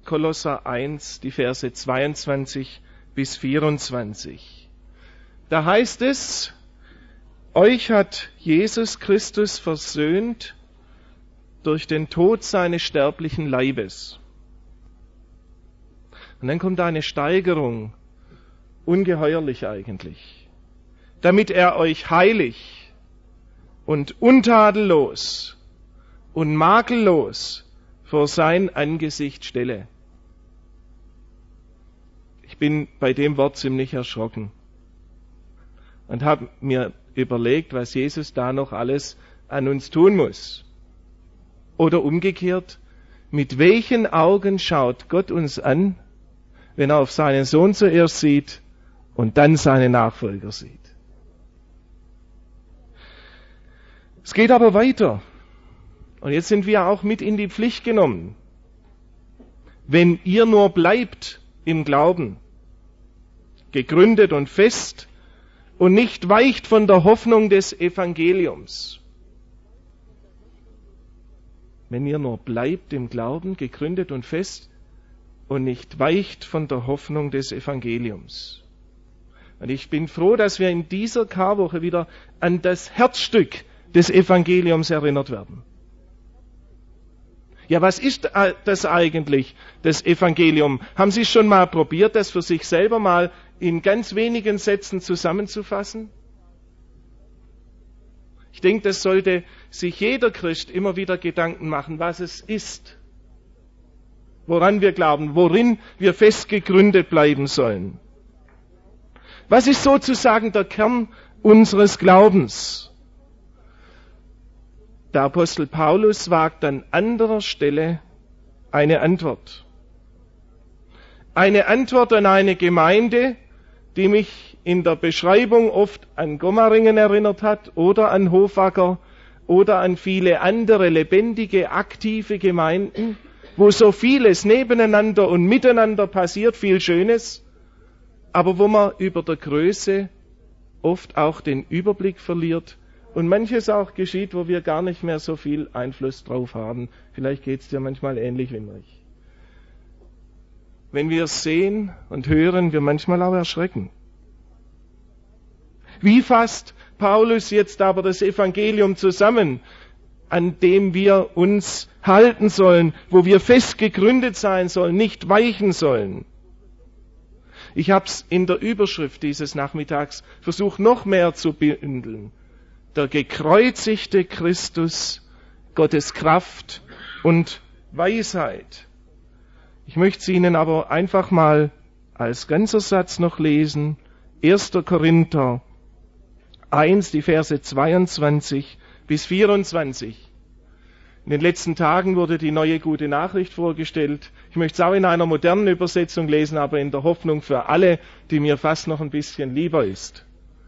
Kolosser 1, die Verse 22 bis 24. Da heißt es, euch hat Jesus Christus versöhnt durch den Tod seines sterblichen Leibes. Und dann kommt eine Steigerung, ungeheuerlich eigentlich, damit er euch heilig und untadellos und makellos vor sein Angesicht stelle. Ich bin bei dem Wort ziemlich erschrocken und habe mir überlegt, was Jesus da noch alles an uns tun muss. Oder umgekehrt, mit welchen Augen schaut Gott uns an, wenn er auf seinen Sohn zuerst sieht und dann seine Nachfolger sieht. Es geht aber weiter. Und jetzt sind wir auch mit in die Pflicht genommen. Wenn ihr nur bleibt im Glauben, gegründet und fest und nicht weicht von der Hoffnung des Evangeliums. Wenn ihr nur bleibt im Glauben, gegründet und fest und nicht weicht von der Hoffnung des Evangeliums. Und ich bin froh, dass wir in dieser Karwoche wieder an das Herzstück des Evangeliums erinnert werden. Ja, was ist das eigentlich, das Evangelium? Haben Sie schon mal probiert, das für sich selber mal in ganz wenigen Sätzen zusammenzufassen? Ich denke, das sollte sich jeder Christ immer wieder Gedanken machen, was es ist, woran wir glauben, worin wir fest gegründet bleiben sollen. Was ist sozusagen der Kern unseres Glaubens? Der Apostel Paulus wagt an anderer Stelle eine Antwort. Eine Antwort an eine Gemeinde, die mich in der Beschreibung oft an Gomaringen erinnert hat oder an Hofacker oder an viele andere lebendige, aktive Gemeinden, wo so vieles nebeneinander und miteinander passiert, viel Schönes, aber wo man über der Größe oft auch den Überblick verliert und manches auch geschieht, wo wir gar nicht mehr so viel Einfluss drauf haben. Vielleicht geht es dir manchmal ähnlich wie mir. Wenn wir es sehen und hören, wir manchmal auch erschrecken. Wie fasst Paulus jetzt aber das Evangelium zusammen, an dem wir uns halten sollen, wo wir fest gegründet sein sollen, nicht weichen sollen? Ich habe es in der Überschrift dieses Nachmittags versucht, noch mehr zu bündeln. Der gekreuzigte Christus, Gottes Kraft und Weisheit. Ich möchte es Ihnen aber einfach mal als ganzer Satz noch lesen. 1. Korinther 1, die Verse 22 bis 24. In den letzten Tagen wurde die neue gute Nachricht vorgestellt. Ich möchte es auch in einer modernen Übersetzung lesen, aber in der Hoffnung für alle, die mir fast noch ein bisschen lieber ist.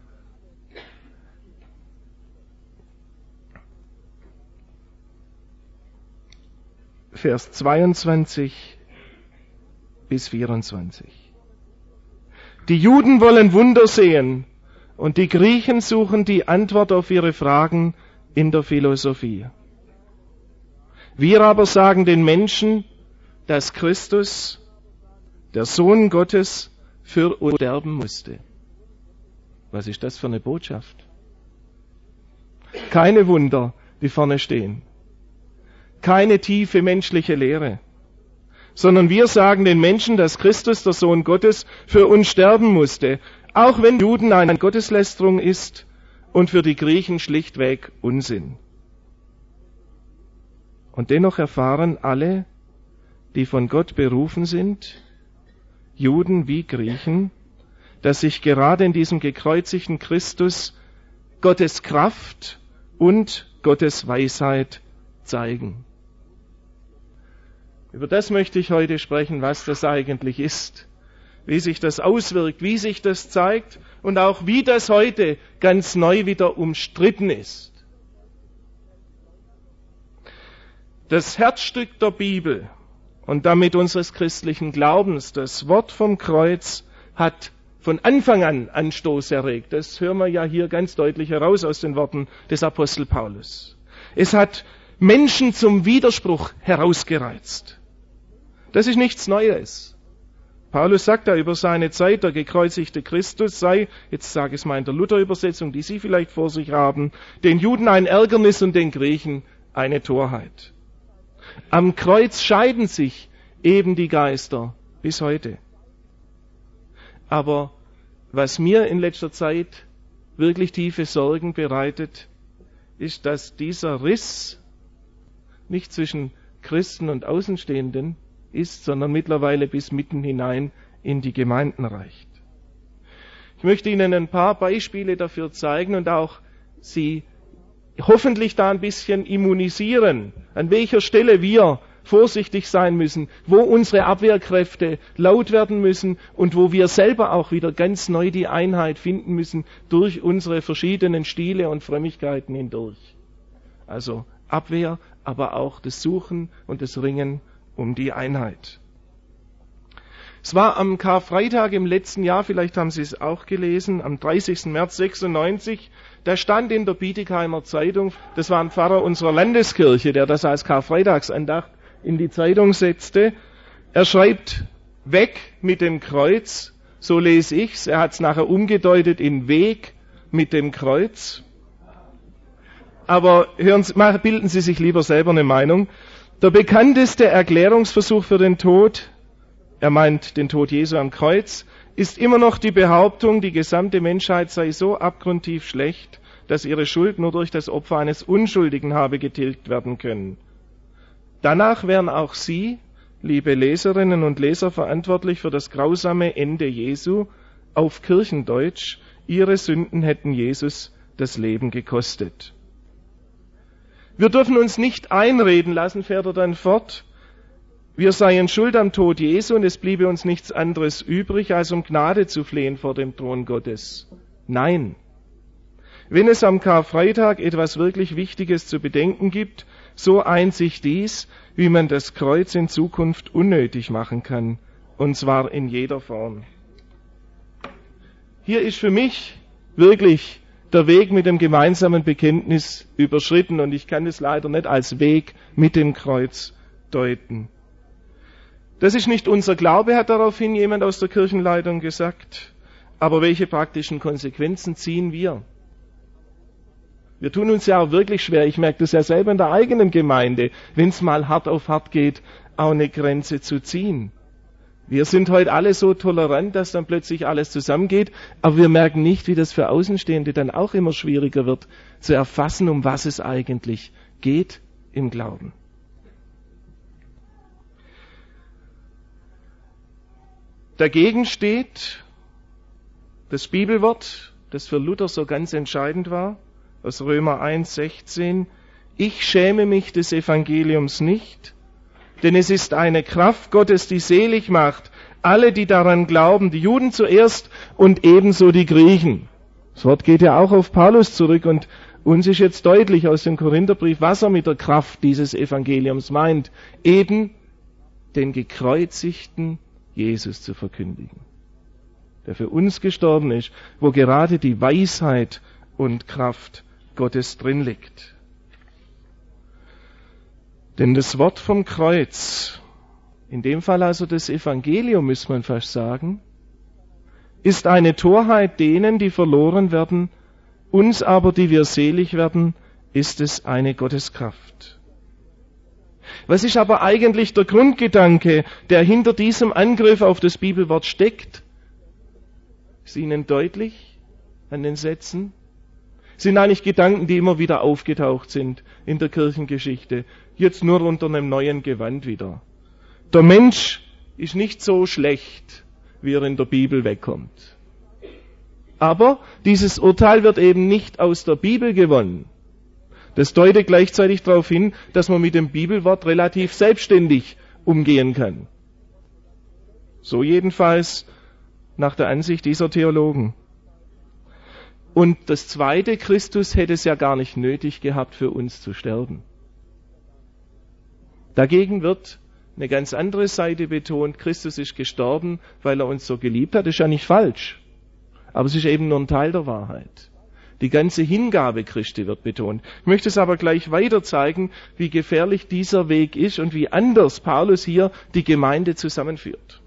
Vers 22 bis 24. Die Juden wollen Wunder sehen und die Griechen suchen die Antwort auf ihre Fragen in der Philosophie. Wir aber sagen den Menschen, dass Christus, der Sohn Gottes, für uns sterben musste. Was ist das für eine Botschaft? Keine Wunder, die vorne stehen. Keine tiefe menschliche Lehre, sondern wir sagen den Menschen, dass Christus, der Sohn Gottes, für uns sterben musste, auch wenn Juden eine Gotteslästerung ist und für die Griechen schlichtweg Unsinn. Und dennoch erfahren alle, die von Gott berufen sind, Juden wie Griechen, dass sich gerade in diesem gekreuzigten Christus Gottes Kraft und Gottes Weisheit zeigen. Über das möchte ich heute sprechen, was das eigentlich ist, wie sich das auswirkt, wie sich das zeigt und auch wie das heute ganz neu wieder umstritten ist. Das Herzstück der Bibel und damit unseres christlichen Glaubens, das Wort vom Kreuz, hat von Anfang an Anstoß erregt. Das hören wir ja hier ganz deutlich heraus aus den Worten des Apostel Paulus. Es hat Menschen zum Widerspruch herausgereizt. Das ist nichts Neues. Paulus sagt da über seine Zeit, der gekreuzigte Christus sei, jetzt sage ich es mal in der Luther-Übersetzung, die Sie vielleicht vor sich haben, den Juden ein Ärgernis und den Griechen eine Torheit. Am Kreuz scheiden sich eben die Geister bis heute. Aber was mir in letzter Zeit wirklich tiefe Sorgen bereitet, ist, dass dieser Riss nicht zwischen Christen und Außenstehenden ist, sondern mittlerweile bis mitten hinein in die Gemeinden reicht. Ich möchte Ihnen ein paar Beispiele dafür zeigen und auch Sie hoffentlich da ein bisschen immunisieren, an welcher Stelle wir vorsichtig sein müssen, wo unsere Abwehrkräfte laut werden müssen und wo wir selber auch wieder ganz neu die Einheit finden müssen durch unsere verschiedenen Stile und Frömmigkeiten hindurch. Also Abwehr, aber auch das Suchen und das Ringen um die Einheit. Es war am Karfreitag im letzten Jahr, vielleicht haben Sie es auch gelesen, am 30. März 96, da stand in der Bietigheimer Zeitung, das war ein Pfarrer unserer Landeskirche, der das als Karfreitagsandacht in die Zeitung setzte. Er schreibt, weg mit dem Kreuz, so lese ich's. Er hat es nachher umgedeutet in Weg mit dem Kreuz. Aber bilden Sie sich lieber selber eine Meinung. Der bekannteste Erklärungsversuch für den Tod, er meint den Tod Jesu am Kreuz, ist immer noch die Behauptung, die gesamte Menschheit sei so abgrundtief schlecht, dass ihre Schuld nur durch das Opfer eines Unschuldigen habe getilgt werden können. Danach wären auch Sie, liebe Leserinnen und Leser, verantwortlich für das grausame Ende Jesu. Auf Kirchendeutsch, Ihre Sünden hätten Jesus das Leben gekostet. Wir dürfen uns nicht einreden lassen, fährt er dann fort, wir seien schuld am Tod Jesu und es bliebe uns nichts anderes übrig, als um Gnade zu flehen vor dem Thron Gottes. Nein. Wenn es am Karfreitag etwas wirklich Wichtiges zu bedenken gibt, so einzig dies, wie man das Kreuz in Zukunft unnötig machen kann, und zwar in jeder Form. Hier ist für mich wirklich der Weg mit dem gemeinsamen Bekenntnis überschritten und ich kann es leider nicht als Weg mit dem Kreuz deuten. Das ist nicht unser Glaube, hat daraufhin jemand aus der Kirchenleitung gesagt, aber welche praktischen Konsequenzen ziehen wir? Wir tun uns ja auch wirklich schwer, ich merke das ja selber in der eigenen Gemeinde, wenn es mal hart auf hart geht, auch eine Grenze zu ziehen. Wir sind heute alle so tolerant, dass dann plötzlich alles zusammengeht, aber wir merken nicht, wie das für Außenstehende dann auch immer schwieriger wird, zu erfassen, um was es eigentlich geht im Glauben. Dagegen steht das Bibelwort, das für Luther so ganz entscheidend war, aus Römer 1,16, ich schäme mich des Evangeliums nicht, denn es ist eine Kraft Gottes, die selig macht, alle, die daran glauben, die Juden zuerst und ebenso die Griechen. Das Wort geht ja auch auf Paulus zurück und uns ist jetzt deutlich aus dem Korintherbrief, was er mit der Kraft dieses Evangeliums meint, eben den gekreuzigten Jesus zu verkündigen, der für uns gestorben ist, wo gerade die Weisheit und Kraft Gottes drin liegt. Denn das Wort vom Kreuz, in dem Fall also das Evangelium, müsste man fast sagen, ist eine Torheit denen, die verloren werden, uns aber, die wir selig werden, ist es eine Gotteskraft. Was ist aber eigentlich der Grundgedanke, der hinter diesem Angriff auf das Bibelwort steckt? Ist Ihnen deutlich an den Sätzen? Sind eigentlich Gedanken, die immer wieder aufgetaucht sind in der Kirchengeschichte, jetzt nur unter einem neuen Gewand wieder. Der Mensch ist nicht so schlecht, wie er in der Bibel wegkommt. Aber dieses Urteil wird eben nicht aus der Bibel gewonnen. Das deutet gleichzeitig darauf hin, dass man mit dem Bibelwort relativ selbstständig umgehen kann. So jedenfalls nach der Ansicht dieser Theologen. Und das Zweite, Christus hätte es ja gar nicht nötig gehabt, für uns zu sterben. Dagegen wird eine ganz andere Seite betont, Christus ist gestorben, weil er uns so geliebt hat. Das ist ja nicht falsch, aber es ist eben nur ein Teil der Wahrheit. Die ganze Hingabe Christi wird betont. Ich möchte es aber gleich weiter zeigen, wie gefährlich dieser Weg ist und wie anders Paulus hier die Gemeinde zusammenführt.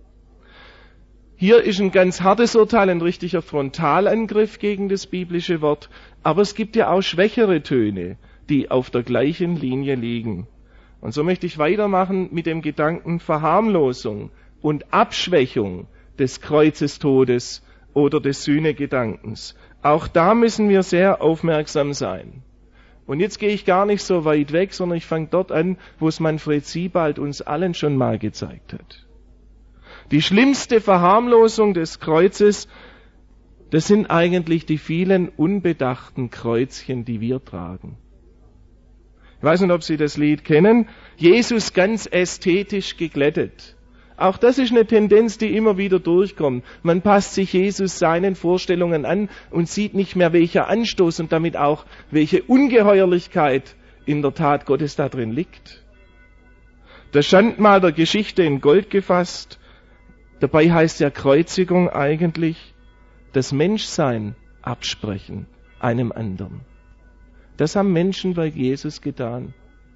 Hier ist ein ganz hartes Urteil, ein richtiger Frontalangriff gegen das biblische Wort, aber es gibt ja auch schwächere Töne, die auf der gleichen Linie liegen. Und so möchte ich weitermachen mit dem Gedanken Verharmlosung und Abschwächung des Kreuzestodes oder des Sühnegedankens. Auch da müssen wir sehr aufmerksam sein. Und jetzt gehe ich gar nicht so weit weg, sondern ich fange dort an, wo es Manfred Siebald uns allen schon mal gezeigt hat. Die schlimmste Verharmlosung des Kreuzes, das sind eigentlich die vielen unbedachten Kreuzchen, die wir tragen. Ich weiß nicht, ob Sie das Lied kennen. Jesus ganz ästhetisch geglättet. Auch das ist eine Tendenz, die immer wieder durchkommt. Man passt sich Jesus seinen Vorstellungen an und sieht nicht mehr, welcher Anstoß und damit auch, welche Ungeheuerlichkeit in der Tat Gottes da drin liegt. Das Schandmal der Geschichte in Gold gefasst. Dabei heißt ja Kreuzigung eigentlich das Menschsein absprechen einem anderen. Das haben Menschen bei Jesus getan.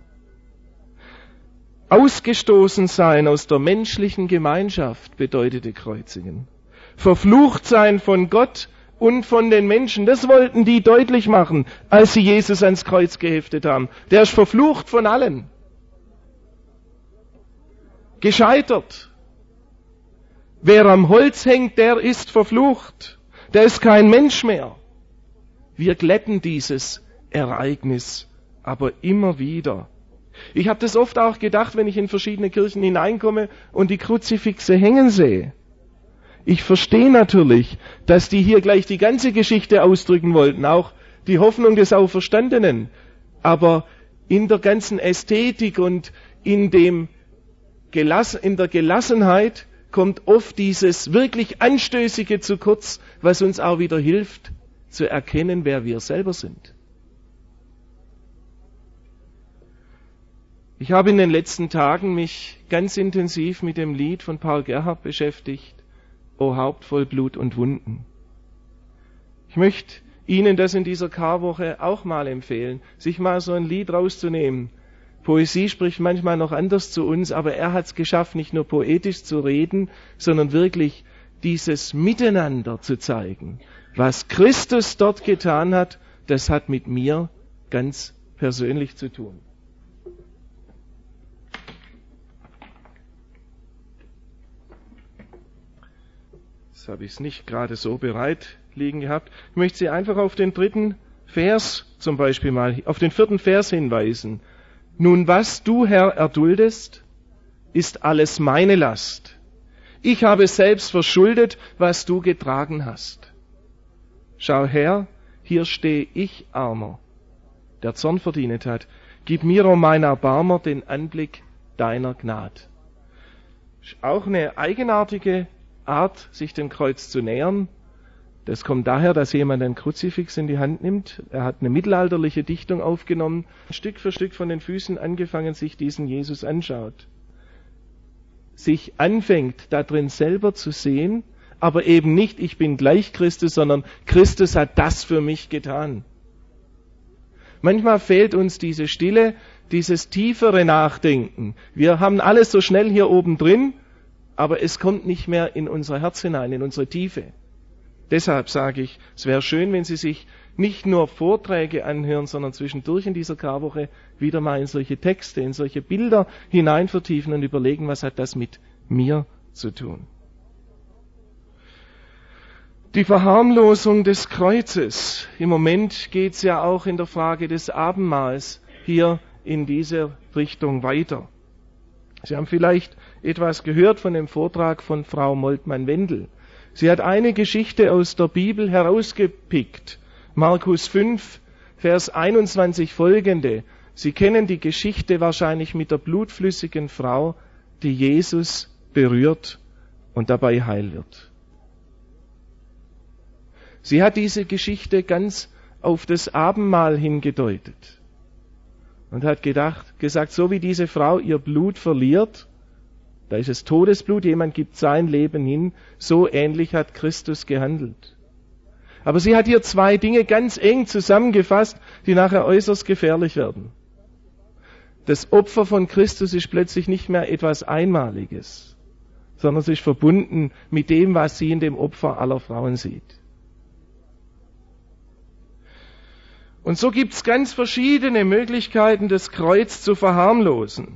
Ausgestoßen sein aus der menschlichen Gemeinschaft bedeutete Kreuzigen. Verflucht sein von Gott und von den Menschen, das wollten die deutlich machen, als sie Jesus ans Kreuz geheftet haben. Der ist verflucht von allen. Gescheitert. Wer am Holz hängt, der ist verflucht. Der ist kein Mensch mehr. Wir glätten dieses Ereignis aber immer wieder. Ich habe das oft auch gedacht, wenn ich in verschiedene Kirchen hineinkomme und die Kruzifixe hängen sehe. Ich verstehe natürlich, dass die hier gleich die ganze Geschichte ausdrücken wollten, auch die Hoffnung des Auferstandenen. Aber in der ganzen Ästhetik und in der Gelassenheit kommt oft dieses wirklich Anstößige zu kurz, was uns auch wieder hilft, zu erkennen, wer wir selber sind. Ich habe in den letzten Tagen mich ganz intensiv mit dem Lied von Paul Gerhardt beschäftigt, O Haupt voll Blut und Wunden. Ich möchte Ihnen das in dieser Karwoche auch mal empfehlen, sich mal so ein Lied rauszunehmen. Poesie spricht manchmal noch anders zu uns, aber er hat es geschafft, nicht nur poetisch zu reden, sondern wirklich dieses Miteinander zu zeigen. Was Christus dort getan hat, das hat mit mir ganz persönlich zu tun. Jetzt habe ich es nicht gerade so bereit liegen gehabt. Ich möchte Sie einfach auf den 3. Vers zum Beispiel mal, auf den 4. Vers hinweisen. Nun, was du, Herr, erduldest, ist alles meine Last. Ich habe selbst verschuldet, was du getragen hast. Schau her, hier stehe ich, Armer, der Zorn verdient hat. Gib mir, o mein Erbarmer, den Anblick deiner Gnad. Auch eine eigenartige Art, sich dem Kreuz zu nähern. Das kommt daher, dass jemand ein Kruzifix in die Hand nimmt. Er hat eine mittelalterliche Dichtung aufgenommen, Stück für Stück von den Füßen angefangen, sich diesen Jesus anschaut. Sich anfängt, da drin selber zu sehen, aber eben nicht, ich bin gleich Christus, sondern Christus hat das für mich getan. Manchmal fehlt uns diese Stille, dieses tiefere Nachdenken. Wir haben alles so schnell hier oben drin, aber es kommt nicht mehr in unser Herz hinein, in unsere Tiefe. Deshalb sage ich, es wäre schön, wenn Sie sich nicht nur Vorträge anhören, sondern zwischendurch in dieser Karwoche wieder mal in solche Texte, in solche Bilder hinein vertiefen und überlegen, was hat das mit mir zu tun. Die Verharmlosung des Kreuzes. Im Moment geht es ja auch in der Frage des Abendmahls hier in diese Richtung weiter. Sie haben vielleicht etwas gehört von dem Vortrag von Frau Moltmann-Wendel. Sie hat eine Geschichte aus der Bibel herausgepickt. Markus 5, Vers 21 folgende. Sie kennen die Geschichte wahrscheinlich mit der blutflüssigen Frau, die Jesus berührt und dabei heil wird. Sie hat diese Geschichte ganz auf das Abendmahl hingedeutet und hat gesagt, so wie diese Frau ihr Blut verliert, da ist es Todesblut, jemand gibt sein Leben hin, so ähnlich hat Christus gehandelt. Aber sie hat hier zwei Dinge ganz eng zusammengefasst, die nachher äußerst gefährlich werden. Das Opfer von Christus ist plötzlich nicht mehr etwas Einmaliges, sondern es ist verbunden mit dem, was sie in dem Opfer aller Frauen sieht. Und so gibt es ganz verschiedene Möglichkeiten, das Kreuz zu verharmlosen.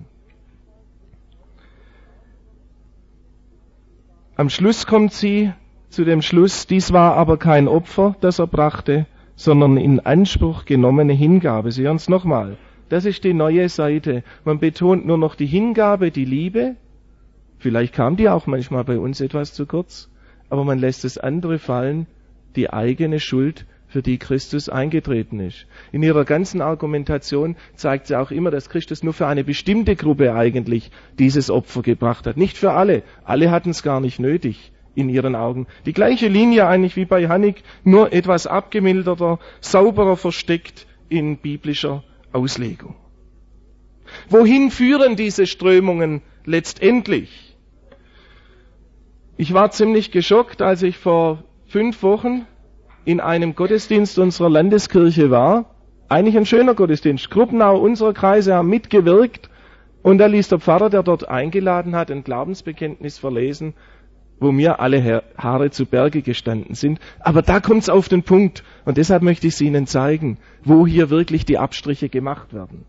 Am Schluss kommt sie zu dem Schluss, dies war aber kein Opfer, das er brachte, sondern in Anspruch genommene Hingabe. Sie hören es nochmal. Das ist die neue Seite. Man betont nur noch die Hingabe, die Liebe. Vielleicht kam die auch manchmal bei uns etwas zu kurz, aber man lässt das andere fallen, die eigene Schuld, für die Christus eingetreten ist. In ihrer ganzen Argumentation zeigt sie auch immer, dass Christus nur für eine bestimmte Gruppe eigentlich dieses Opfer gebracht hat. Nicht für alle. Alle hatten es gar nicht nötig in ihren Augen. Die gleiche Linie eigentlich wie bei Hannig, nur etwas abgemilderter, sauberer versteckt in biblischer Auslegung. Wohin führen diese Strömungen letztendlich? Ich war ziemlich geschockt, als ich vor 5 Wochen in einem Gottesdienst unserer Landeskirche war. Eigentlich ein schöner Gottesdienst. Gruppenau unserer Kreise haben mitgewirkt und da ließ der Pfarrer, der dort eingeladen hat, ein Glaubensbekenntnis verlesen, wo mir alle Haare zu Berge gestanden sind. Aber da kommt es auf den Punkt und deshalb möchte ich es Ihnen zeigen, wo hier wirklich die Abstriche gemacht werden.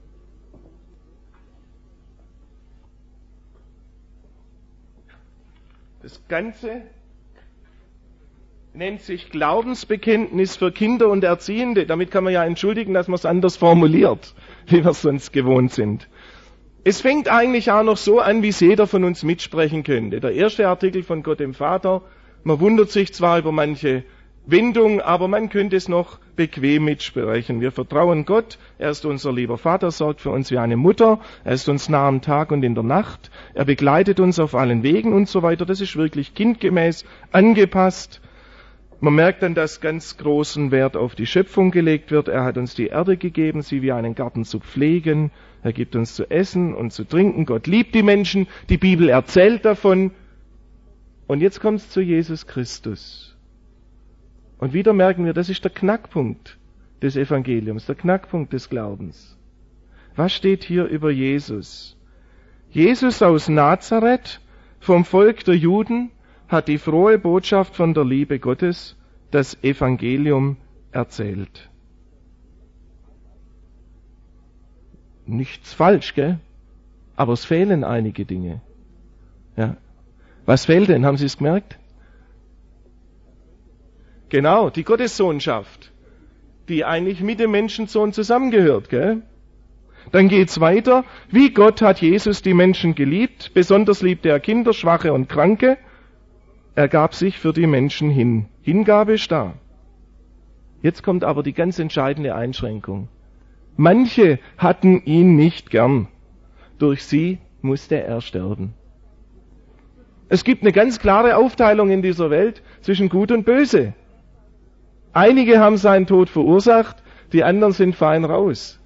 Das Ganze nennt sich Glaubensbekenntnis für Kinder und Erziehende. Damit kann man ja entschuldigen, dass man es anders formuliert, wie wir es sonst gewohnt sind. Es fängt eigentlich auch noch so an, wie es jeder von uns mitsprechen könnte. Der erste Artikel von Gott dem Vater, man wundert sich zwar über manche Wendung, aber man könnte es noch bequem mitsprechen. Wir vertrauen Gott, er ist unser lieber Vater, sorgt für uns wie eine Mutter, er ist uns nah am Tag und in der Nacht, er begleitet uns auf allen Wegen und so weiter. Das ist wirklich kindgemäß angepasst. Man merkt dann, dass ganz großen Wert auf die Schöpfung gelegt wird. Er hat uns die Erde gegeben, sie wie einen Garten zu pflegen. Er gibt uns zu essen und zu trinken. Gott liebt die Menschen. Die Bibel erzählt davon. Und jetzt kommt es zu Jesus Christus. Und wieder merken wir, das ist der Knackpunkt des Evangeliums, der Knackpunkt des Glaubens. Was steht hier über Jesus? Jesus aus Nazareth, vom Volk der Juden, hat die frohe Botschaft von der Liebe Gottes, das Evangelium, erzählt. Nichts falsch, gell? Aber es fehlen einige Dinge. Ja. Was fehlt denn? Haben Sie es gemerkt? Genau, die Gottessohnschaft, die eigentlich mit dem Menschensohn zusammengehört, gell? Dann geht's weiter. Wie Gott hat Jesus die Menschen geliebt, besonders liebte er Kinder, Schwache und Kranke. Er gab sich für die Menschen hin. Hingabe ist da. Jetzt kommt aber die ganz entscheidende Einschränkung. Manche hatten ihn nicht gern. Durch sie musste er sterben. Es gibt eine ganz klare Aufteilung in dieser Welt zwischen Gut und Böse. Einige haben seinen Tod verursacht, die anderen sind fein raus.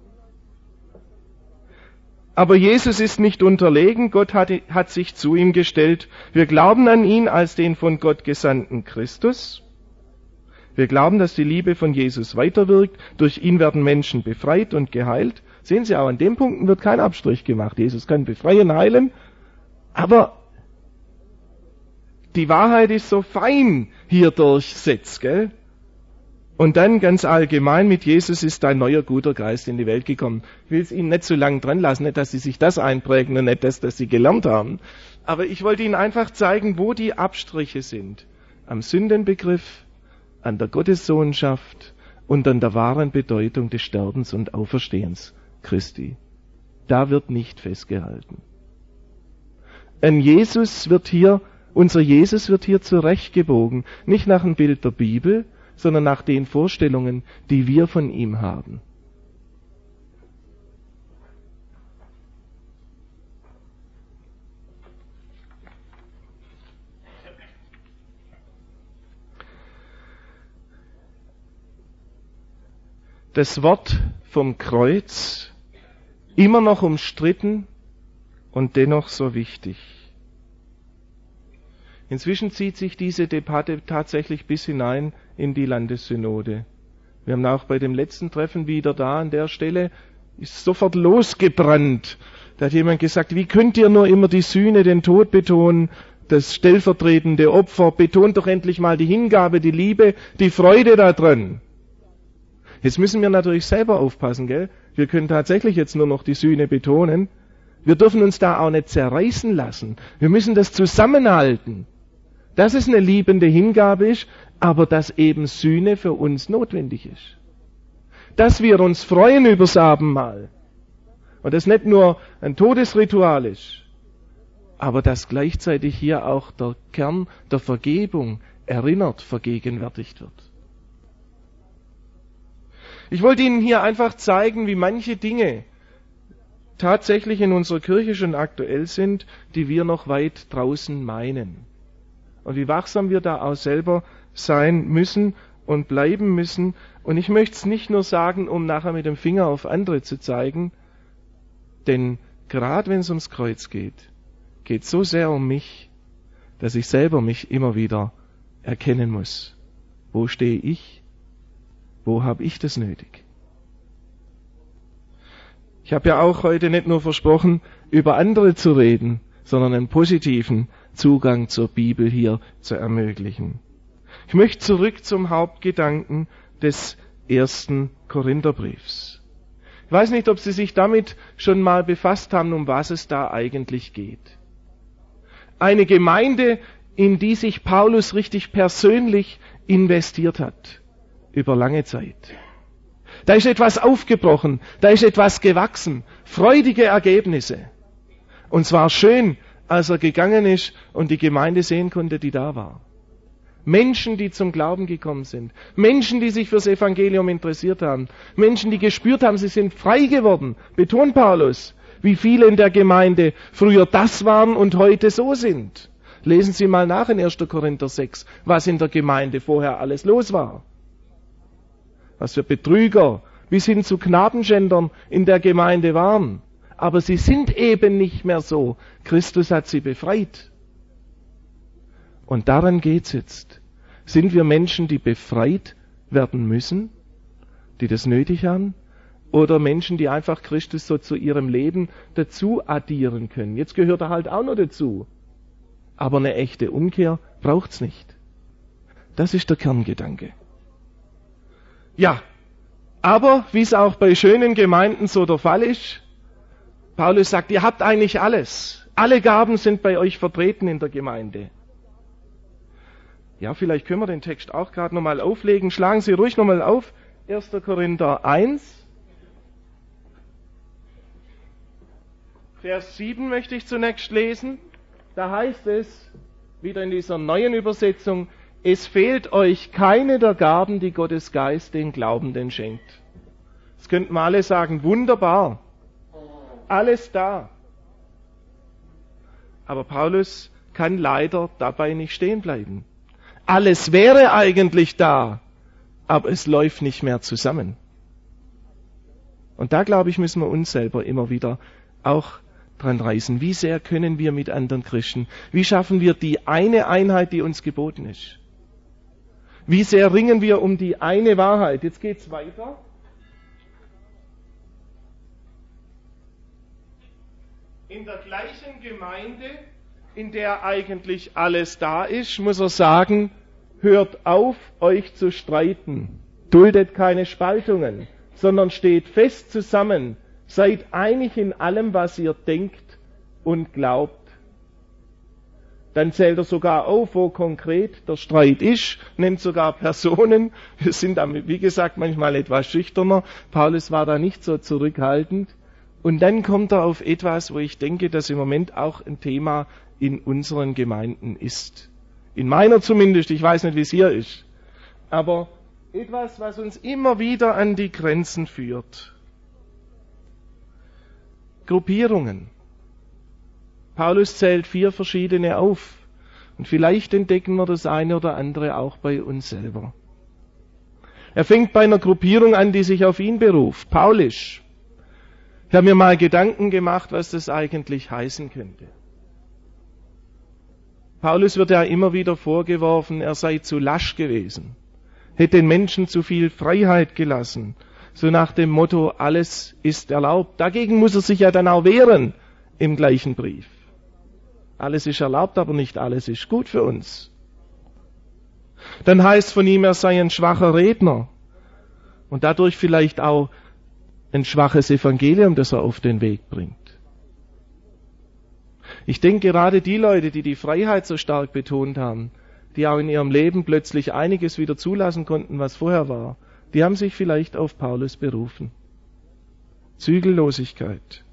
Aber Jesus ist nicht unterlegen, Gott hat sich zu ihm gestellt. Wir glauben an ihn als den von Gott gesandten Christus. Wir glauben, dass die Liebe von Jesus weiterwirkt. Durch ihn werden Menschen befreit und geheilt. Sehen Sie, auch an den Punkten wird kein Abstrich gemacht. Jesus kann befreien, heilen. Aber die Wahrheit ist so fein hier durchsetzt, gell? Und dann ganz allgemein, mit Jesus ist ein neuer guter Geist in die Welt gekommen. Ich will es Ihnen nicht zu lang dran lassen, nicht, dass Sie sich das einprägen und nicht das, dass Sie gelernt haben. Aber ich wollte Ihnen einfach zeigen, wo die Abstriche sind. Am Sündenbegriff, an der Gottessohnschaft und an der wahren Bedeutung des Sterbens und Auferstehens Christi. Da wird nicht festgehalten. Unser Jesus wird hier zurechtgebogen, nicht nach dem Bild der Bibel, sondern nach den Vorstellungen, die wir von ihm haben. Das Wort vom Kreuz, immer noch umstritten und dennoch so wichtig. Inzwischen zieht sich diese Debatte tatsächlich bis hinein in die Landessynode. Wir haben auch bei dem letzten Treffen wieder da an der Stelle, ist sofort losgebrannt. Da hat jemand gesagt, wie könnt ihr nur immer die Sühne, den Tod betonen, das stellvertretende Opfer, betont doch endlich mal die Hingabe, die Liebe, die Freude daran. Jetzt müssen wir natürlich selber aufpassen, gell? Wir können tatsächlich jetzt nur noch die Sühne betonen. Wir dürfen uns da auch nicht zerreißen lassen. Wir müssen das zusammenhalten. Dass es eine liebende Hingabe ist, aber dass eben Sühne für uns notwendig ist. Dass wir uns freuen übers Abendmahl. Und das nicht nur ein Todesritual ist, aber dass gleichzeitig hier auch der Kern der Vergebung erinnert, vergegenwärtigt wird. Ich wollte Ihnen hier einfach zeigen, wie manche Dinge tatsächlich in unserer Kirche schon aktuell sind, die wir noch weit draußen meinen. Und wie wachsam wir da auch selber sein müssen und bleiben müssen. Und ich möchte es nicht nur sagen, um nachher mit dem Finger auf andere zu zeigen, denn gerade wenn es ums Kreuz geht es so sehr um mich, dass ich selber mich immer wieder erkennen muss. Wo stehe ich? Wo habe ich das nötig? Ich habe ja auch heute nicht nur versprochen, über andere zu reden, sondern einen positiven Zugang zur Bibel hier zu ermöglichen. Ich möchte zurück zum Hauptgedanken des 1. Korintherbriefs. Ich weiß nicht, ob Sie sich damit schon mal befasst haben, um was es da eigentlich geht. Eine Gemeinde, in die sich Paulus richtig persönlich investiert hat, über lange Zeit. Da ist etwas aufgebrochen, da ist etwas gewachsen, freudige Ergebnisse. Und zwar schön, als er gegangen ist und die Gemeinde sehen konnte, die da war. Menschen, die zum Glauben gekommen sind. Menschen, die sich fürs Evangelium interessiert haben. Menschen, die gespürt haben, sie sind frei geworden. Betont Paulus, wie viele in der Gemeinde früher das waren und heute so sind. Lesen Sie mal nach in 1. Korinther 6, was in der Gemeinde vorher alles los war. Was für Betrüger bis hin zu Knabenschändern in der Gemeinde waren. Aber sie sind eben nicht mehr so. Christus hat sie befreit. Und daran geht's jetzt. Sind wir Menschen, die befreit werden müssen, die das nötig haben? Oder Menschen, die einfach Christus so zu ihrem Leben dazu addieren können? Jetzt gehört er halt auch noch dazu. Aber eine echte Umkehr braucht's nicht. Das ist der Kerngedanke. Ja, aber wie es auch bei schönen Gemeinden so der Fall ist, Paulus sagt, ihr habt eigentlich alles. Alle Gaben sind bei euch vertreten in der Gemeinde. Ja, vielleicht können wir den Text auch gerade nochmal auflegen. Schlagen Sie ruhig nochmal auf. 1. Korinther 1. Vers 7 möchte ich zunächst lesen. Da heißt es, wieder in dieser neuen Übersetzung, es fehlt euch keine der Gaben, die Gottes Geist den Glaubenden schenkt. Das könnten wir alle sagen, wunderbar. Alles da. Aber Paulus kann leider dabei nicht stehen bleiben. Alles wäre eigentlich da, aber es läuft nicht mehr zusammen. Und da, glaube ich, müssen wir uns selber immer wieder auch dran reißen. Wie sehr können wir mit anderen Christen? Wie schaffen wir die eine Einheit, die uns geboten ist? Wie sehr ringen wir um die eine Wahrheit? Jetzt geht's weiter. In der gleichen Gemeinde, in der eigentlich alles da ist, muss er sagen, hört auf, euch zu streiten. Duldet keine Spaltungen, sondern steht fest zusammen. Seid einig in allem, was ihr denkt und glaubt. Dann zählt er sogar auf, wo konkret der Streit ist, nennt sogar Personen. Wir sind damit, wie gesagt, manchmal etwas schüchterner. Paulus war da nicht so zurückhaltend. Und dann kommt er auf etwas, wo ich denke, dass im Moment auch ein Thema in unseren Gemeinden ist. In meiner zumindest, ich weiß nicht, wie es hier ist. Aber etwas, was uns immer wieder an die Grenzen führt. Gruppierungen. Paulus zählt 4 verschiedene auf. Und vielleicht entdecken wir das eine oder andere auch bei uns selber. Er fängt bei einer Gruppierung an, die sich auf ihn beruft. Paulisch. Ich habe mir mal Gedanken gemacht, was das eigentlich heißen könnte. Paulus wird ja immer wieder vorgeworfen, er sei zu lasch gewesen, hätte den Menschen zu viel Freiheit gelassen, so nach dem Motto, alles ist erlaubt. Dagegen muss er sich ja dann auch wehren im gleichen Brief. Alles ist erlaubt, aber nicht alles ist gut für uns. Dann heißt von ihm, er sei ein schwacher Redner und dadurch vielleicht auch ein schwaches Evangelium, das er auf den Weg bringt. Ich denke, gerade die Leute, die die Freiheit so stark betont haben, die auch in ihrem Leben plötzlich einiges wieder zulassen konnten, was vorher war, die haben sich vielleicht auf Paulus berufen. Zügellosigkeit.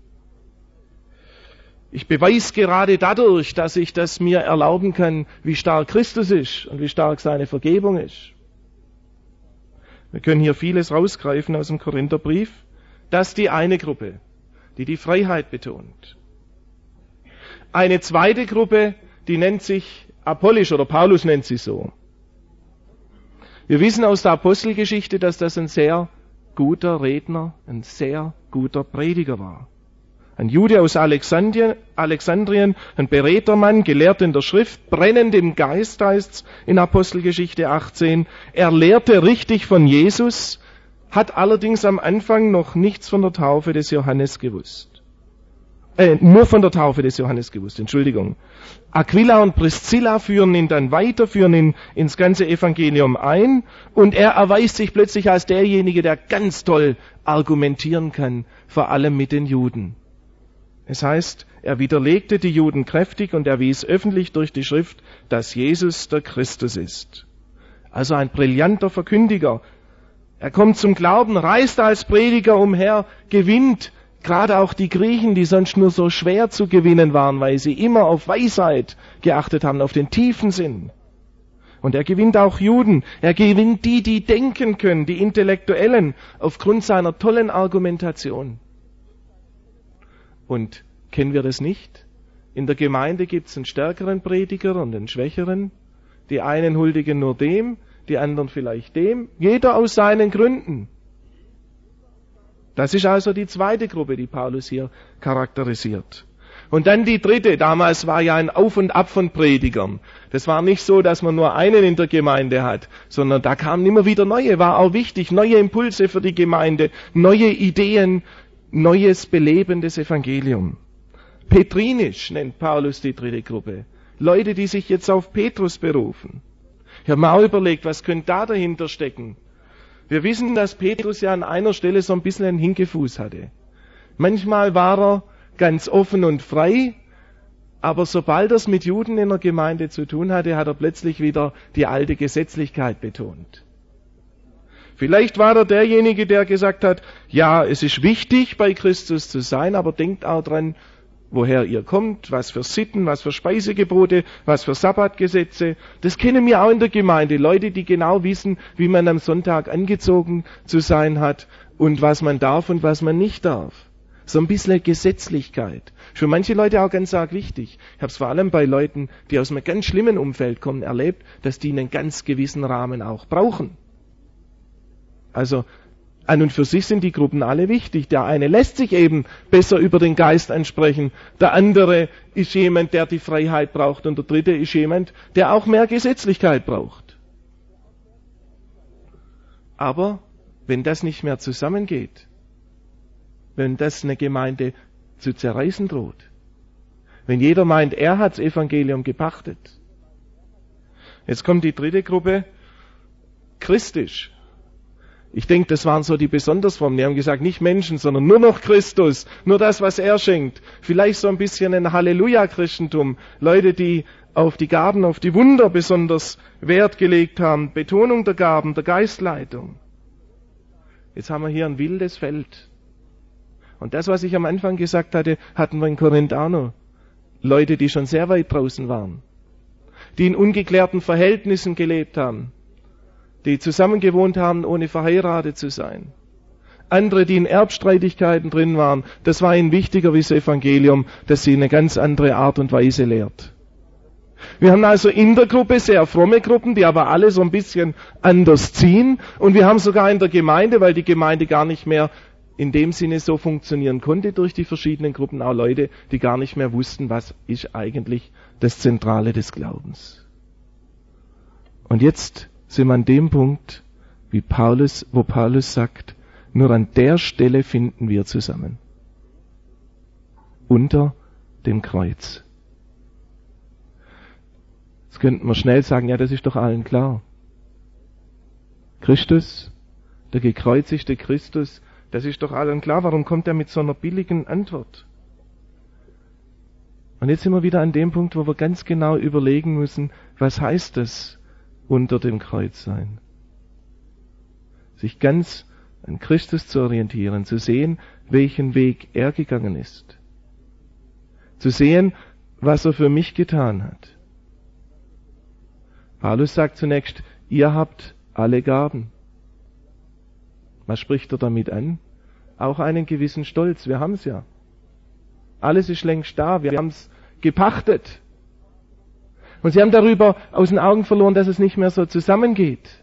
Ich beweise gerade dadurch, dass ich das mir erlauben kann, wie stark Christus ist und wie stark seine Vergebung ist. Wir können hier vieles rausgreifen aus dem Korintherbrief. Das ist die eine Gruppe, die die Freiheit betont. Eine zweite Gruppe, die nennt sich apollisch, oder Paulus nennt sie so. Wir wissen aus der Apostelgeschichte, dass das ein sehr guter Redner, ein sehr guter Prediger war. Ein Jude aus Alexandrien, ein beredter Mann, gelehrt in der Schrift, brennend im Geist, heißt's in Apostelgeschichte 18. Er lehrte richtig von Jesus, hat allerdings am Anfang noch nichts von der Taufe des Johannes gewusst. Nur von der Taufe des Johannes gewusst, Entschuldigung. Aquila und Priscilla führen ihn dann weiter, führen ihn ins ganze Evangelium ein und er erweist sich plötzlich als derjenige, der ganz toll argumentieren kann, vor allem mit den Juden. Es heißt, er widerlegte die Juden kräftig und erwies öffentlich durch die Schrift, dass Jesus der Christus ist. Also ein brillanter Verkündiger. Er kommt zum Glauben, reist als Prediger umher, gewinnt gerade auch die Griechen, die sonst nur so schwer zu gewinnen waren, weil sie immer auf Weisheit geachtet haben, auf den tiefen Sinn. Und er gewinnt auch Juden. Er gewinnt die, die denken können, die Intellektuellen, aufgrund seiner tollen Argumentation. Und kennen wir das nicht? In der Gemeinde gibt es einen stärkeren Prediger und einen schwächeren. Die einen huldigen nur dem, die anderen vielleicht dem. Jeder aus seinen Gründen. Das ist also die zweite Gruppe, die Paulus hier charakterisiert. Und dann die dritte. Damals war ja ein Auf und Ab von Predigern. Das war nicht so, dass man nur einen in der Gemeinde hat, sondern da kamen immer wieder neue. War auch wichtig, neue Impulse für die Gemeinde, neue Ideen, neues belebendes Evangelium. Petrinisch nennt Paulus die dritte Gruppe. Leute, die sich jetzt auf Petrus berufen. Ich habe mir auch überlegt, was könnte da dahinter stecken? Wir wissen, dass Petrus ja an einer Stelle so ein bisschen einen Hinkefuß hatte. Manchmal war er ganz offen und frei, aber sobald er es mit Juden in der Gemeinde zu tun hatte, hat er plötzlich wieder die alte Gesetzlichkeit betont. Vielleicht war er derjenige, der gesagt hat, ja, es ist wichtig, bei Christus zu sein, aber denkt auch dran, woher ihr kommt, was für Sitten, was für Speisegebote, was für Sabbatgesetze. Das kennen wir auch in der Gemeinde. Leute, die genau wissen, wie man am Sonntag angezogen zu sein hat und was man darf und was man nicht darf. So ein bisschen Gesetzlichkeit. Für manche Leute auch ganz arg wichtig. Ich habe es vor allem bei Leuten, die aus einem ganz schlimmen Umfeld kommen, erlebt, dass die einen ganz gewissen Rahmen auch brauchen. Also an und für sich sind die Gruppen alle wichtig. Der eine lässt sich eben besser über den Geist ansprechen. Der andere ist jemand, der die Freiheit braucht. Und der dritte ist jemand, der auch mehr Gesetzlichkeit braucht. Aber wenn das nicht mehr zusammengeht, wenn das eine Gemeinde zu zerreißen droht, wenn jeder meint, er hat das Evangelium gepachtet. Jetzt kommt die dritte Gruppe, christisch. Ich denke, das waren so die besonders frommen. Die haben gesagt, nicht Menschen, sondern nur noch Christus, nur das, was er schenkt. Vielleicht so ein bisschen ein Halleluja-Christentum. Leute, die auf die Gaben, auf die Wunder besonders Wert gelegt haben. Betonung der Gaben, der Geistleitung. Jetzt haben wir hier ein wildes Feld. Und das, was ich am Anfang gesagt hatte, hatten wir in Korinth auch noch. Leute, die schon sehr weit draußen waren. Die in ungeklärten Verhältnissen gelebt haben. Die zusammengewohnt haben, ohne verheiratet zu sein. Andere, die in Erbstreitigkeiten drin waren, das war ihnen wichtiger wie das Evangelium, dass sie eine ganz andere Art und Weise lehrt. Wir haben also in der Gruppe sehr fromme Gruppen, die aber alle so ein bisschen anders ziehen. Und wir haben sogar in der Gemeinde, weil die Gemeinde gar nicht mehr in dem Sinne so funktionieren konnte durch die verschiedenen Gruppen, auch Leute, die gar nicht mehr wussten, was ist eigentlich das Zentrale des Glaubens. Und jetzt sind wir an dem Punkt, wo Paulus sagt, nur an der Stelle finden wir zusammen. Unter dem Kreuz. Jetzt könnten wir schnell sagen, ja, das ist doch allen klar. Christus, der gekreuzigte Christus, das ist doch allen klar. Warum kommt er mit so einer billigen Antwort? Und jetzt sind wir wieder an dem Punkt, wo wir ganz genau überlegen müssen, was heißt das, unter dem Kreuz sein? Sich ganz an Christus zu orientieren, zu sehen, welchen Weg er gegangen ist. Zu sehen, was er für mich getan hat. Paulus sagt zunächst, ihr habt alle Gaben. Was spricht er damit an? Auch einen gewissen Stolz. Wir haben es ja. Alles ist längst da. Wir haben es gepachtet. Und sie haben darüber aus den Augen verloren, dass es nicht mehr so zusammengeht.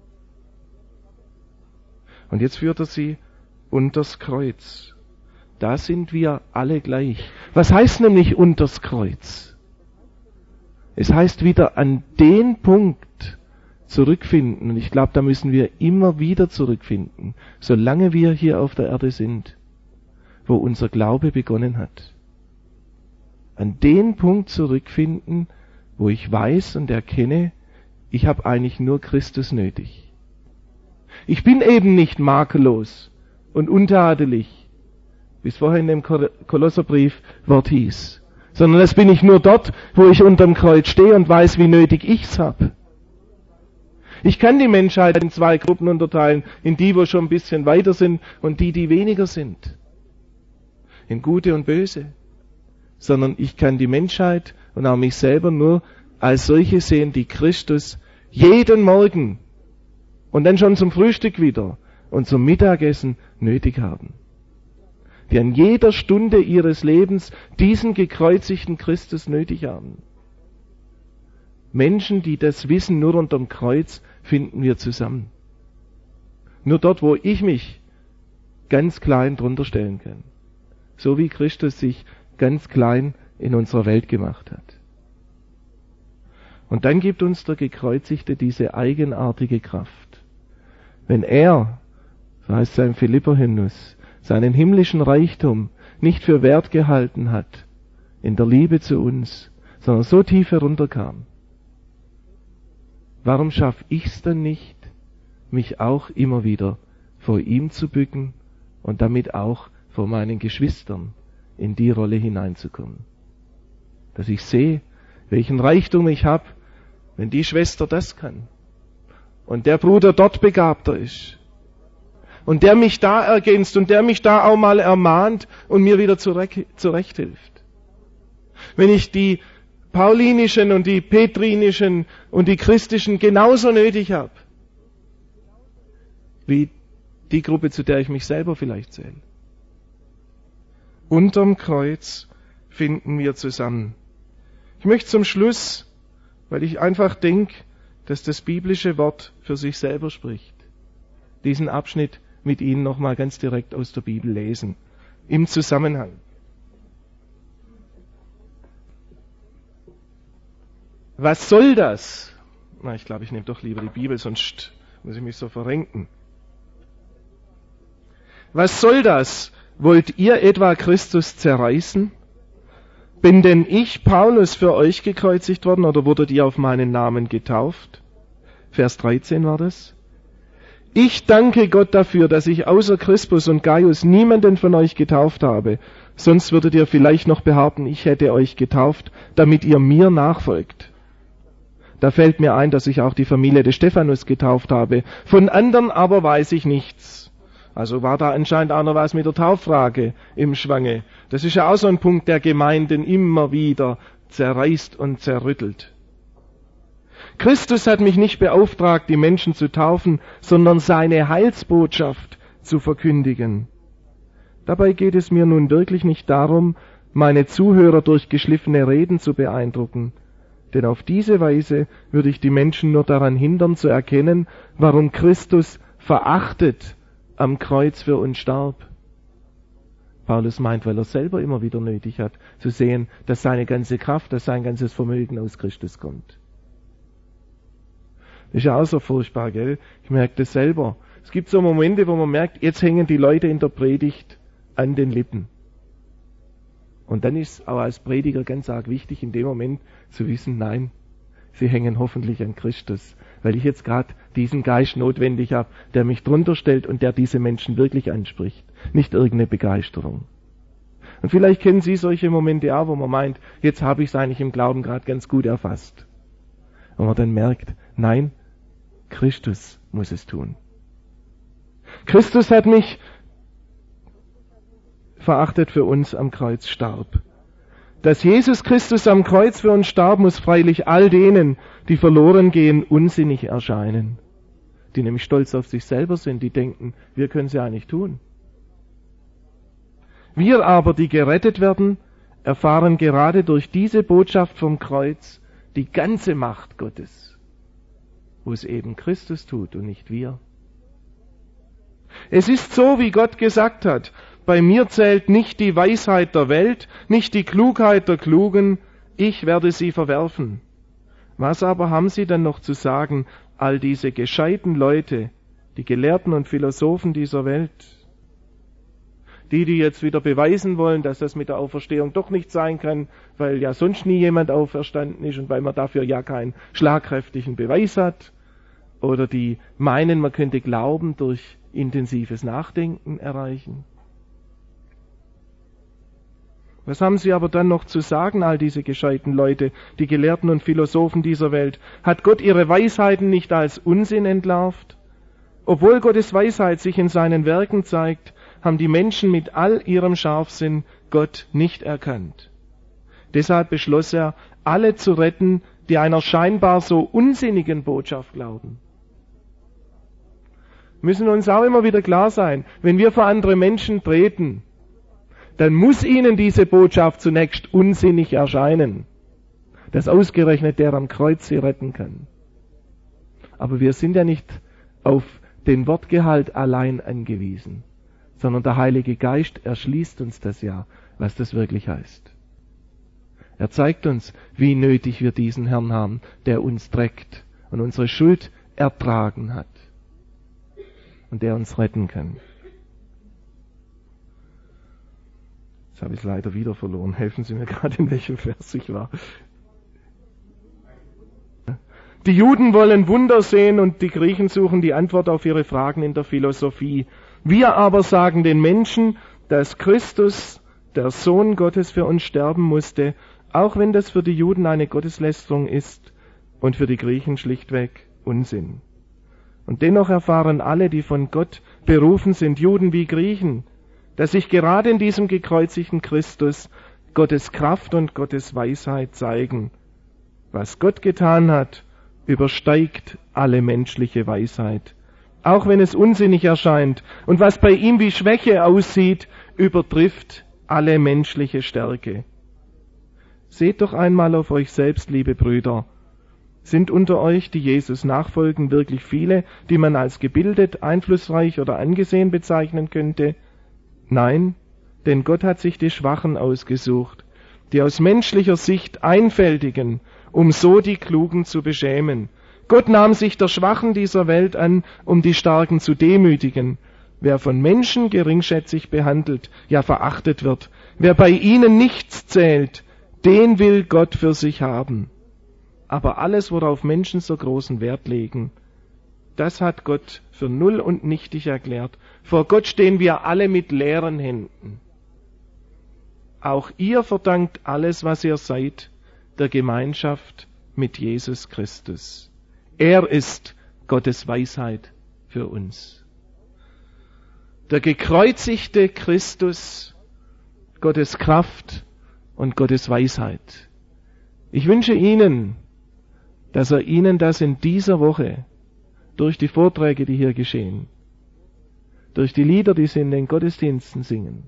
Und jetzt führt er sie unters Kreuz. Da sind wir alle gleich. Was heißt nämlich unters Kreuz? Es heißt wieder an den Punkt zurückfinden. Und ich glaube, da müssen wir immer wieder zurückfinden, solange wir hier auf der Erde sind, wo unser Glaube begonnen hat. An den Punkt zurückfinden, wo ich weiß und erkenne, ich habe eigentlich nur Christus nötig. Ich bin eben nicht makellos und untadelig, wie es vorhin im Kolosserbrief Wort hieß, sondern das bin ich nur dort, wo ich unterm Kreuz stehe und weiß, wie nötig ich's habe. Ich kann die Menschheit in zwei Gruppen unterteilen, in die, wo schon ein bisschen weiter sind und die, die weniger sind. In Gute und Böse. Sondern ich kann die Menschheit und auch mich selber nur als solche sehen, die Christus jeden Morgen und dann schon zum Frühstück wieder und zum Mittagessen nötig haben. Die an jeder Stunde ihres Lebens diesen gekreuzigten Christus nötig haben. Menschen, die das wissen, nur unterm Kreuz finden wir zusammen. Nur dort, wo ich mich ganz klein drunter stellen kann. So wie Christus sich ganz klein in unserer Welt gemacht hat. Und dann gibt uns der Gekreuzigte diese eigenartige Kraft. Wenn er, so heißt es im Philipper-Hymnus, seinen himmlischen Reichtum nicht für wert gehalten hat, in der Liebe zu uns, sondern so tief herunterkam, warum schaffe ich es dann nicht, mich auch immer wieder vor ihm zu bücken und damit auch vor meinen Geschwistern in die Rolle hineinzukommen? Dass ich sehe, welchen Reichtum ich habe, wenn die Schwester das kann und der Bruder dort begabter ist und der mich da ergänzt und der mich da auch mal ermahnt und mir wieder zurechthilft. Wenn ich die paulinischen und die petrinischen und die christischen genauso nötig habe, wie die Gruppe, zu der ich mich selber vielleicht zähle. Unterm Kreuz finden wir zusammen. Ich möchte zum Schluss, weil ich einfach denke, dass das biblische Wort für sich selber spricht, diesen Abschnitt mit Ihnen nochmal ganz direkt aus der Bibel lesen, im Zusammenhang. Was soll das? Na, ich glaube, ich nehme doch lieber die Bibel, sonst muss ich mich so verrenken. Was soll das? Wollt ihr etwa Christus zerreißen? Bin denn ich, Paulus, für euch gekreuzigt worden oder wurdet ihr auf meinen Namen getauft? Vers 13 war das. Ich danke Gott dafür, dass ich außer Crispus und Gaius niemanden von euch getauft habe. Sonst würdet ihr vielleicht noch behaupten, ich hätte euch getauft, damit ihr mir nachfolgt. Da fällt mir ein, dass ich auch die Familie des Stephanus getauft habe. Von anderen aber weiß ich nichts. Also war da anscheinend auch noch was mit der Tauffrage im Schwange. Das ist ja auch so ein Punkt, der Gemeinden immer wieder zerreißt und zerrüttelt. Christus hat mich nicht beauftragt, die Menschen zu taufen, sondern seine Heilsbotschaft zu verkündigen. Dabei geht es mir nun wirklich nicht darum, meine Zuhörer durch geschliffene Reden zu beeindrucken, denn auf diese Weise würde ich die Menschen nur daran hindern zu erkennen, warum Christus verachtet am Kreuz für uns starb. Paulus meint, weil er selber immer wieder nötig hat, zu sehen, dass seine ganze Kraft, dass sein ganzes Vermögen aus Christus kommt. Das ist ja auch so furchtbar, gell? Ich merke das selber. Es gibt so Momente, wo man merkt, jetzt hängen die Leute in der Predigt an den Lippen. Und dann ist auch als Prediger ganz arg wichtig, in dem Moment zu wissen, nein, sie hängen hoffentlich an Christus, weil ich jetzt gerade diesen Geist notwendig habe, der mich drunter stellt und der diese Menschen wirklich anspricht, nicht irgendeine Begeisterung. Und vielleicht kennen Sie solche Momente auch, wo man meint, jetzt habe ich es eigentlich im Glauben gerade ganz gut erfasst. Und man dann merkt, nein, Christus muss es tun. Christus hat mich verachtet für uns am Kreuz starb. Dass Jesus Christus am Kreuz für uns starb, muss freilich all denen, die verloren gehen, unsinnig erscheinen. Die nämlich stolz auf sich selber sind, die denken, wir können es ja nicht tun. Wir aber, die gerettet werden, erfahren gerade durch diese Botschaft vom Kreuz die ganze Macht Gottes, wo es eben Christus tut und nicht wir. Es ist so, wie Gott gesagt hat, bei mir zählt nicht die Weisheit der Welt, nicht die Klugheit der Klugen, ich werde sie verwerfen. Was aber haben sie dann noch zu sagen, all diese gescheiten Leute, die Gelehrten und Philosophen dieser Welt? Die jetzt wieder beweisen wollen, dass das mit der Auferstehung doch nicht sein kann, weil ja sonst nie jemand auferstanden ist und weil man dafür ja keinen schlagkräftigen Beweis hat. Oder die meinen, man könnte Glauben durch intensives Nachdenken erreichen. Was haben sie aber dann noch zu sagen, all diese gescheiten Leute, die Gelehrten und Philosophen dieser Welt? Hat Gott ihre Weisheiten nicht als Unsinn entlarvt? Obwohl Gottes Weisheit sich in seinen Werken zeigt, haben die Menschen mit all ihrem Scharfsinn Gott nicht erkannt. Deshalb beschloss er, alle zu retten, die einer scheinbar so unsinnigen Botschaft glauben. Müssen uns auch immer wieder klar sein, wenn wir vor andere Menschen treten, dann muss ihnen diese Botschaft zunächst unsinnig erscheinen, dass ausgerechnet der am Kreuz sie retten kann. Aber wir sind ja nicht auf den Wortgehalt allein angewiesen, sondern der Heilige Geist erschließt uns das ja, was das wirklich heißt. Er zeigt uns, wie nötig wir diesen Herrn haben, der uns trägt und unsere Schuld ertragen hat und der uns retten kann. Jetzt habe ich es leider wieder verloren. Helfen Sie mir gerade, in welchem Vers ich war. Die Juden wollen Wunder sehen und die Griechen suchen die Antwort auf ihre Fragen in der Philosophie. Wir aber sagen den Menschen, dass Christus, der Sohn Gottes, für uns sterben musste, auch wenn das für die Juden eine Gotteslästerung ist und für die Griechen schlichtweg Unsinn. Und dennoch erfahren alle, die von Gott berufen sind, Juden wie Griechen, dass sich gerade in diesem gekreuzigten Christus Gottes Kraft und Gottes Weisheit zeigen. Was Gott getan hat, übersteigt alle menschliche Weisheit. Auch wenn es unsinnig erscheint und was bei ihm wie Schwäche aussieht, übertrifft alle menschliche Stärke. Seht doch einmal auf euch selbst, liebe Brüder. Sind unter euch, die Jesus nachfolgen, wirklich viele, die man als gebildet, einflussreich oder angesehen bezeichnen könnte? Nein, denn Gott hat sich die Schwachen ausgesucht, die aus menschlicher Sicht Einfältigen, um so die Klugen zu beschämen. Gott nahm sich der Schwachen dieser Welt an, um die Starken zu demütigen. Wer von Menschen geringschätzig behandelt, ja verachtet wird, wer bei ihnen nichts zählt, den will Gott für sich haben. Aber alles, worauf Menschen so großen Wert legen, das hat Gott für null und nichtig erklärt. Vor Gott stehen wir alle mit leeren Händen. Auch ihr verdankt alles, was ihr seid, der Gemeinschaft mit Jesus Christus. Er ist Gottes Weisheit für uns. Der gekreuzigte Christus, Gottes Kraft und Gottes Weisheit. Ich wünsche Ihnen, dass er Ihnen das in dieser Woche durch die Vorträge, die hier geschehen, durch die Lieder, die Sie in den Gottesdiensten singen,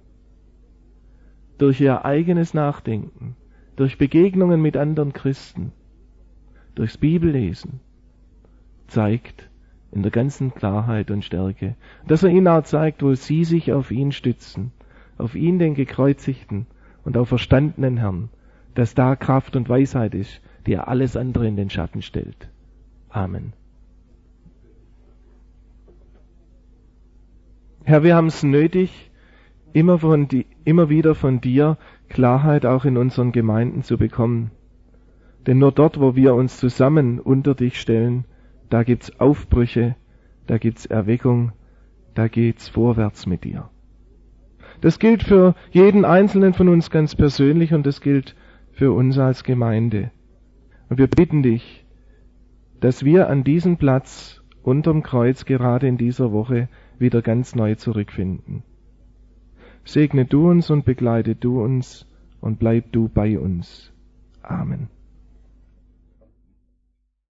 durch Ihr eigenes Nachdenken, durch Begegnungen mit anderen Christen, durchs Bibellesen, zeigt in der ganzen Klarheit und Stärke, dass er Ihnen auch zeigt, wo Sie sich auf ihn stützen auf ihn, den gekreuzigten und auferstandenen Herrn, dass da Kraft und Weisheit ist, die er alles andere in den Schatten stellt. Amen. Herr, wir haben es nötig, immer wieder von dir Klarheit auch in unseren Gemeinden zu bekommen. Denn nur dort, wo wir uns zusammen unter dich stellen, da gibt's Aufbrüche, da gibt's Erweckung, da geht's vorwärts mit dir. Das gilt für jeden Einzelnen von uns ganz persönlich und das gilt für uns als Gemeinde. Und wir bitten dich, dass wir an diesen Platz unterm Kreuz gerade in dieser Woche wieder ganz neu zurückfinden. Segne du uns und begleite du uns und bleib du bei uns. Amen.